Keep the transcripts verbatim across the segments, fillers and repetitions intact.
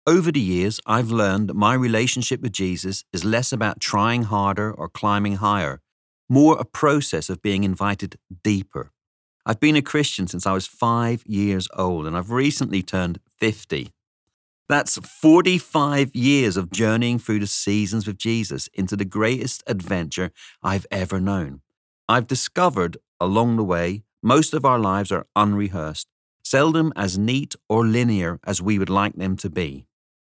Over the years, I've learned that my relationship with Jesus is less about trying harder or climbing higher, more a process of being invited deeper. I've been a Christian since I was five years old, and I've recently turned fifty. That's forty-five years of journeying through the seasons with Jesus into the greatest adventure I've ever known. I've discovered along the way most of our lives are unrehearsed, seldom as neat or linear as we would like them to be.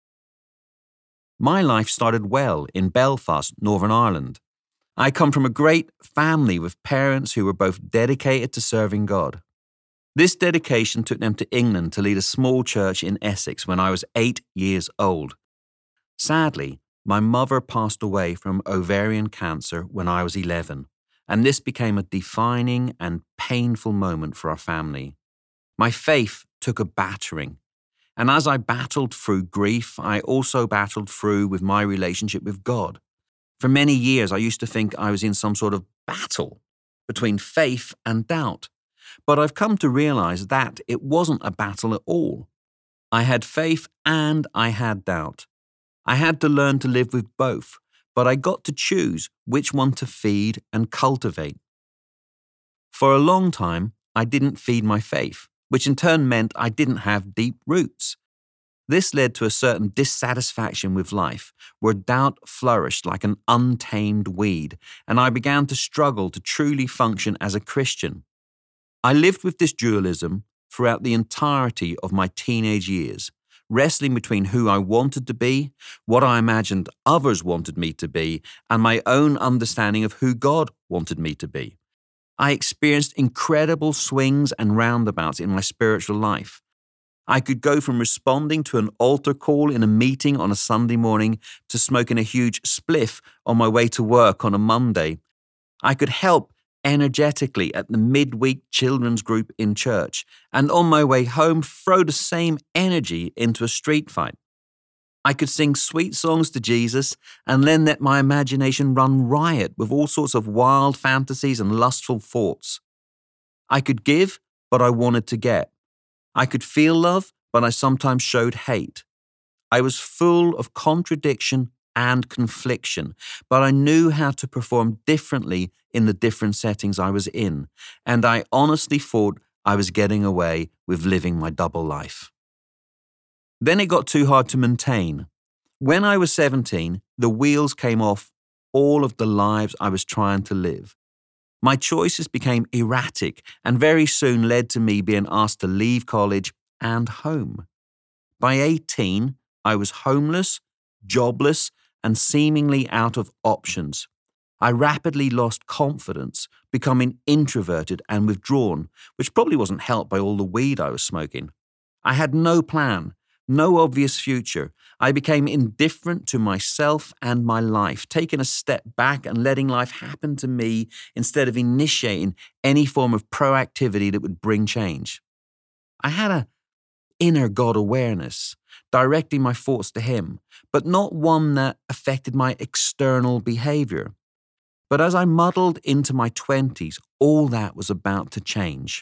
My life started well in Belfast, Northern Ireland. I come from a great family with parents who were both dedicated to serving God. This dedication took them to England to lead a small church in Essex when I was eight years old. Sadly, my mother passed away from ovarian cancer when I was eleven, and this became a defining and painful moment for our family. My faith took a battering, and as I battled through grief, I also battled through with my relationship with God. For many years, I used to think I was in some sort of battle between faith and doubt. But I've come to realize that it wasn't a battle at all. I had faith and I had doubt. I had to learn to live with both, but I got to choose which one to feed and cultivate. For a long time, I didn't feed my faith, which in turn meant I didn't have deep roots. This led to a certain dissatisfaction with life, where doubt flourished like an untamed weed, and I began to struggle to truly function as a Christian. I lived with this dualism throughout the entirety of my teenage years, wrestling between who I wanted to be, what I imagined others wanted me to be, and my own understanding of who God wanted me to be. I experienced incredible swings and roundabouts in my spiritual life. I could go from responding to an altar call in a meeting on a Sunday morning to smoking a huge spliff on my way to work on a Monday. I could help energetically at the midweek children's group in church, and on my way home throw the same energy into a street fight. I could sing sweet songs to Jesus and then let my imagination run riot with all sorts of wild fantasies and lustful thoughts. I could give, but I wanted to get. I could feel love, but I sometimes showed hate. I was full of contradiction and confliction, but I knew how to perform differently in the different settings I was in, and I honestly thought I was getting away with living my double life. Then it got too hard to maintain. When I was seventeen, the wheels came off all of the lives I was trying to live. My choices became erratic and very soon led to me being asked to leave college and home. By eighteen, I was homeless, jobless, and seemingly out of options. I rapidly lost confidence, becoming introverted and withdrawn, which probably wasn't helped by all the weed I was smoking. I had no plan, no obvious future. I became indifferent to myself and my life, taking a step back and letting life happen to me instead of initiating any form of proactivity that would bring change. I had an inner God awareness, directing my thoughts to Him, but not one that affected my external behavior. But as I muddled into my twenties, all that was about to change.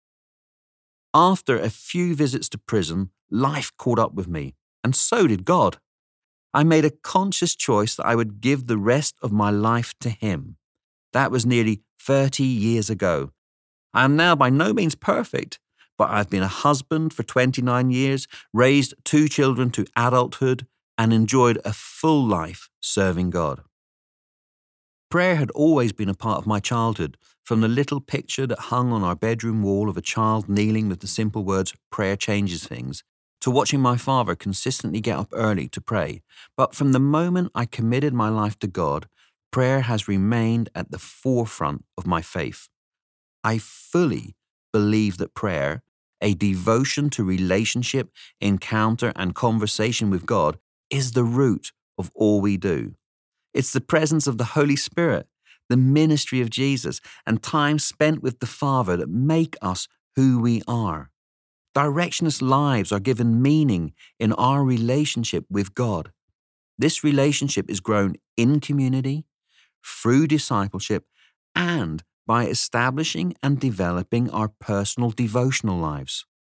After a few visits to prison, life caught up with me, and so did God. I made a conscious choice that I would give the rest of my life to Him. That was nearly thirty years ago. I am now by no means perfect, but I've been a husband for twenty-nine years, raised two children to adulthood, and enjoyed a full life serving God. Prayer had always been a part of my childhood, from the little picture that hung on our bedroom wall of a child kneeling with the simple words, "Prayer changes things," to watching my father consistently get up early to pray. But from the moment I committed my life to God, prayer has remained at the forefront of my faith. I fully believe that prayer, a devotion to relationship, encounter, and conversation with God, is the root of all we do. It's the presence of the Holy Spirit, the ministry of Jesus, and time spent with the Father that make us who we are. Directionless lives are given meaning in our relationship with God. This relationship is grown in community, through discipleship, and by establishing and developing our personal devotional lives.